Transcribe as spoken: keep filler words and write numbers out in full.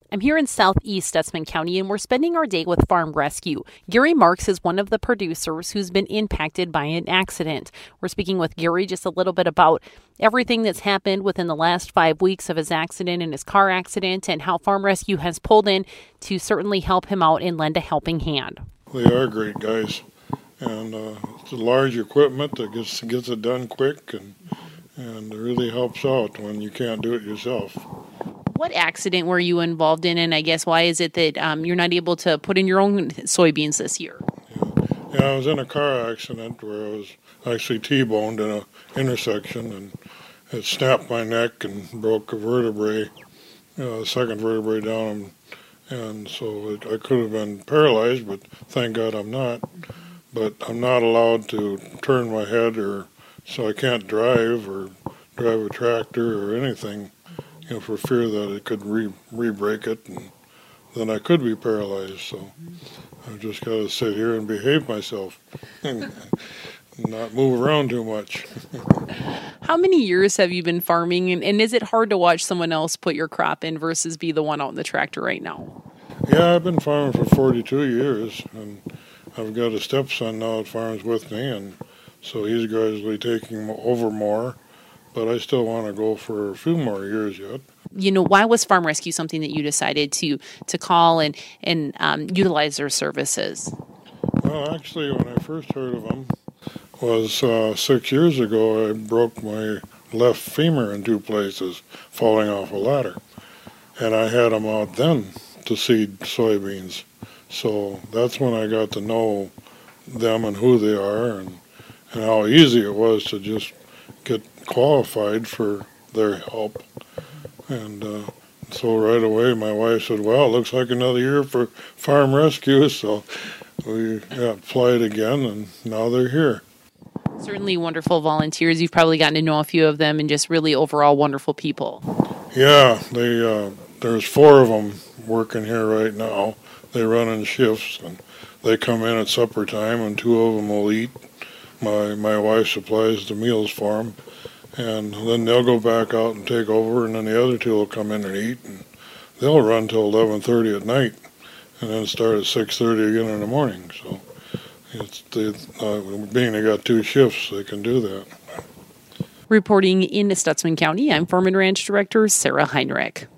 I'm here in southeast Stutsman County, and we're spending our day with Farm Rescue. Gary Marks is one of the producers who's been impacted by an accident. We're speaking with Gary just a little bit about everything that's happened within the last five weeks of his accident and his car accident, and how Farm Rescue has pulled in to certainly help him out and lend a helping hand. They are great guys, and uh, it's a large equipment that gets gets it done quick, and and it really helps out when you can't do it yourself. What accident were you involved in, and I guess why is it that um, you're not able to put in your own soybeans this year? Yeah. yeah, I was in a car accident where I was actually T-boned in an intersection, and it snapped my neck and broke a vertebrae, uh, second vertebrae down, and, and so it, I could have been paralyzed, but thank God I'm not. But I'm not allowed to turn my head, or so I can't drive or drive a tractor or anything, you know, for fear that it could re re-break it, and then I could be paralyzed. So I've just got to sit here and behave myself and not move around too much. How many years have you been farming, and, and is it hard to watch someone else put your crop in versus be the one out in the tractor right now? Yeah, I've been farming for forty-two years, and I've got a stepson now that farms with me, and so he's gradually taking over more. But I still want to go for a few more years yet. You know, why was Farm Rescue something that you decided to to call and, and um, utilize their services? Well, actually, when I first heard of them was uh, six years ago. I broke my left femur in two places, falling off a ladder. And I had them out then to seed soybeans. So that's when I got to know them and who they are, and, and how easy it was to just get qualified for their help. And uh, so right away my wife said, well, it looks like another year for Farm Rescue. So we yeah, applied again, and now they're here. Certainly wonderful volunteers. You've probably gotten to know a few of them, and just really overall wonderful people. Yeah, they uh, there's four of them working here right now. They run in shifts, and they come in at supper time, and two of them will eat. My my wife supplies the meals for them, and then they'll go back out and take over, and then the other two will come in and eat, and they'll run till eleven thirty at night, and then start at six thirty again in the morning. So it's they, uh, being they got two shifts, they can do that. Reporting in Stutsman County, I'm Farm and Ranch Director Sarah Heinrich.